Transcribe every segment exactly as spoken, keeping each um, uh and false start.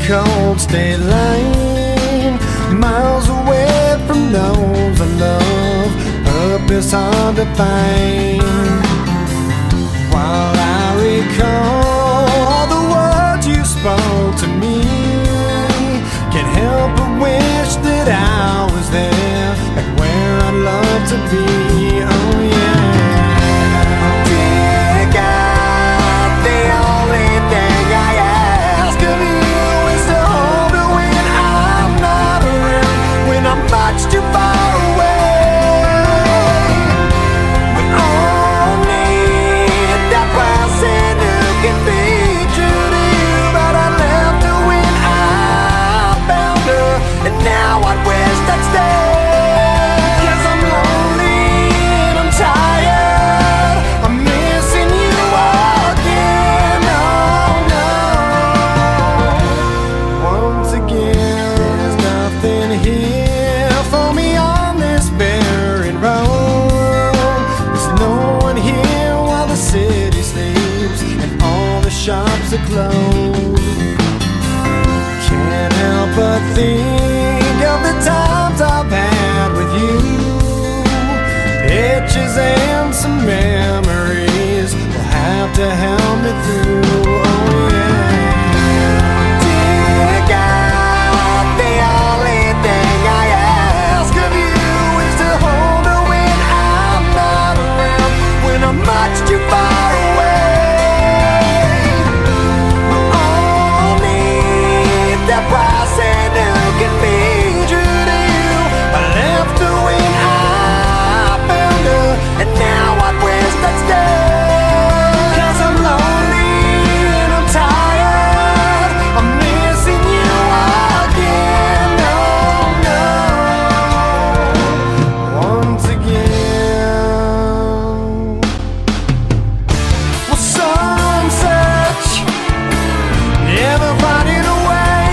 cold state line, miles away from those I love, purpose hard to find. While I recall all the words you spoke to me, can't help but wish that I was there, like where I'd love to be. Oh yeah. Dear God, the only thing I ask of you is to hold me when I'm not around, when I'm much too far away. We all need that person who can be true to you, but I left her when I found her, and now I wish I'd stay. 'Cause I'm lonely and I'm tired, I'm missing you again. Oh no. Once again, there's nothing here for me on this barren road. There's no one here while the city sleeps and all the shops are closed. Can't help but think of the times I've had with you, pictures and some memories will have to help me through. Oh yeah. Dear God, the only thing I ask of you is to hold her when I'm not around, when I'm much too far away. We all need that person who can be true to you. I left her when I found her, and now I wish I'd stay. 'Cause I'm lonely and I'm tired, I'm missing you again. Oh no. Once again. Well, some search, never finding a way.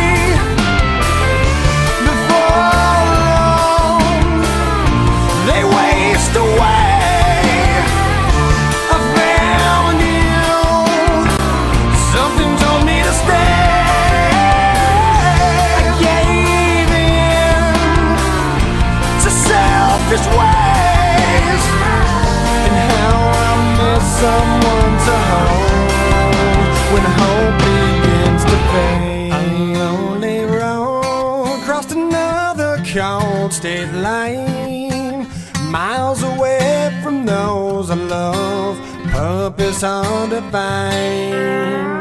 Before long, they waste away. I found you, something told me to stay. I gave in to selfish ways, and how I miss someone to hold when hope begins to fade. Lonely road, crossed another cold state line, miles away from those I love, purpose hard to find.